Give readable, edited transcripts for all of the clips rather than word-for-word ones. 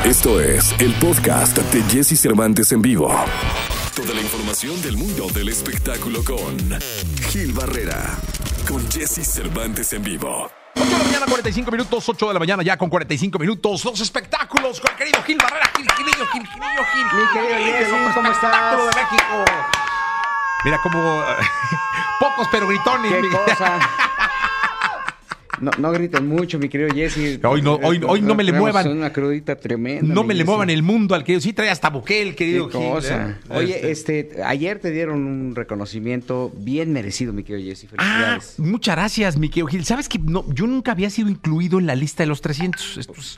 Esto es el podcast de Jesse Cervantes en vivo. Toda la información del mundo del espectáculo con Gil Barrera. Con Jesse Cervantes en vivo. 8 de la mañana, 45 minutos. 8 de la mañana ya con 45 minutos. Los espectáculos con el querido Gil Barrera. Gil. Mi querido Jesse, ¿cómo Espectáculo estás? de México. Mira como pocos pero gritones. ¿Qué cosa? No griten mucho, mi querido Jesse. Hoy no me le Tenemos muevan. una crudita tremenda. No mi me le Jesse. muevan el mundo al querido. Sí, trae hasta buque el querido Qué Gil. cosa. Oye, ayer te dieron un reconocimiento bien merecido, mi querido Jesse. Felicidades. Muchas gracias, mi querido Gil. ¿Sabes que yo nunca había sido incluido en la lista de los 300? Estos,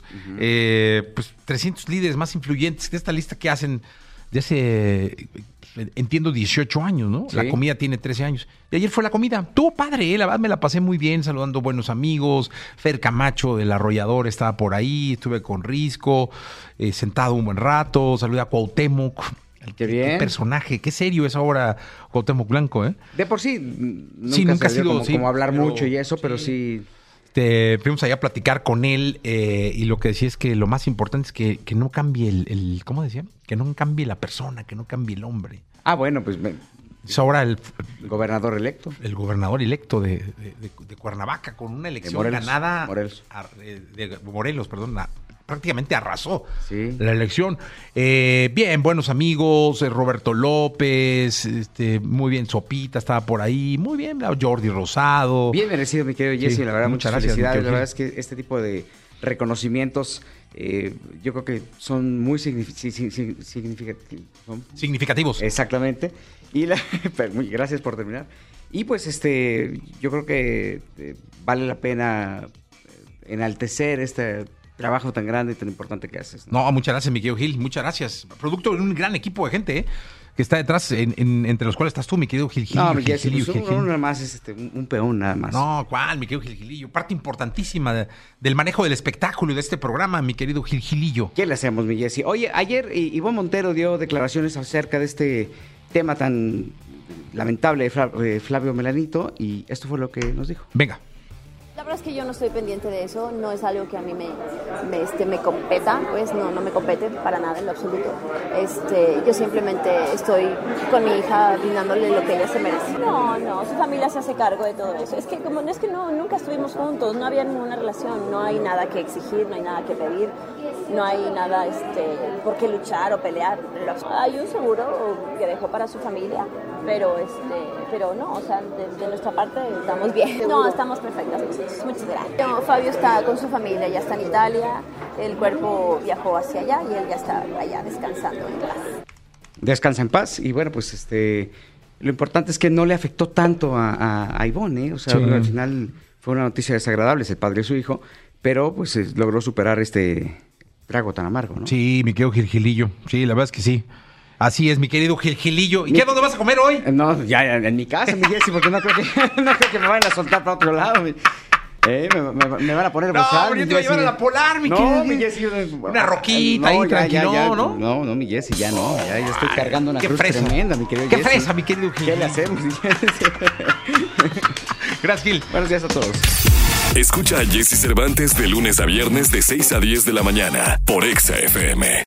pues, 300 líderes más influyentes de esta lista que hacen de hace, entiendo, 18 años, ¿no? Sí. La comida tiene 13 años. Y ayer fue la comida. Estuvo padre, la verdad me la pasé muy bien, saludando buenos amigos. Fer Camacho, del Arrollador, estaba por ahí. Estuve con Risco, sentado un buen rato. Saludé a Cuauhtémoc. Qué bien. Qué personaje, qué serio es ahora Cuauhtémoc Blanco, ¿eh? De por sí, nunca ha se dio sido, como, sí, como hablar pero- mucho y eso, pero sí. Fuimos allá a platicar con él y lo que decía es que lo más importante es que no cambie el ¿cómo decía? Que no cambie la persona, que no cambie el hombre. Ah, bueno, pues Es ahora el gobernador electo. gobernador electo de Cuernavaca con una elección Morelos, ganada. Morelos. De Morelos, perdón. Prácticamente arrasó Sí. la elección. Bien, buenos amigos, Roberto López, muy bien, Sopita estaba por ahí, muy bien, Jordi Rosado. Bien merecido, mi querido Jesse, Sí, la verdad, muchas muchas gracias, mi felicidades. querido La verdad es que este tipo de reconocimientos, yo creo que son muy significativos. Significativos. Exactamente. Y pero gracias por terminar. Y pues yo creo que vale la pena enaltecer este trabajo tan grande y tan importante que haces, ¿no? No, muchas gracias, mi querido Gil, muchas gracias. Producto de un gran equipo de gente, que está detrás, entre los cuales estás tú, mi querido Gil. No, mi Gil, Jesse, Gilillo, pues Gil, Gil. uno nada más es un peón nada más. No, ¿cuál, mi querido Gil Gilillo? Parte importantísima del manejo del espectáculo y de este programa, mi querido Gil Gilillo. ¿Qué le hacemos, mi Jesse? Oye, ayer Ivonne Montero dio declaraciones acerca de este tema tan lamentable de Flavio Melanito y esto fue lo que nos dijo. Venga. La verdad es que yo no estoy pendiente de eso, no es algo que a mí me competa, pues no me compete para nada en lo absoluto. Yo simplemente estoy con mi hija brindándole lo que ella se merece. No, su familia se hace cargo de todo eso. Es que como no es que nunca estuvimos juntos, no había ninguna relación, no hay nada que exigir, no hay nada que pedir, no hay nada por qué luchar o pelear. Hay un seguro que dejó para su familia, pero no, o sea, de nuestra parte estamos bien. No, estamos perfectas. Muchas gracias. Fabio está con su familia, ya está en Italia, el cuerpo viajó hacia allá y él ya está allá descansando en paz. Descansa en paz y bueno, pues lo importante es que no le afectó tanto a Ivonne, o sea, Sí. al final fue una noticia desagradable, es el padre de su hijo, pero pues logró superar este trago tan amargo, ¿no? Sí, mi querido Gil Gilillo. Sí, la verdad es que sí. Así es, mi querido Gil Gilillo. ¿Y qué, dónde vas a comer hoy? No, ya en mi casa, mi Jesse, porque no creo que me vayan a soltar para otro lado. Me van a poner No, bozal, pero yo mi te voy a llevar Jesse. a la Polar, mi No, querido. mi Jesse. Una roquita ahí, tranquilo, ¿no? No, mi Jesse, ya no. Ya estoy cargando una Qué cruz fresa. tremenda, mi querido Qué Jesse. fresa, mi querido Gil. ¿Qué le hacemos, mi Jesse? Gracias, Gil. Buenos días a todos. Escucha a Jesse Cervantes de lunes a viernes de 6 a 10 de la mañana por Exa FM.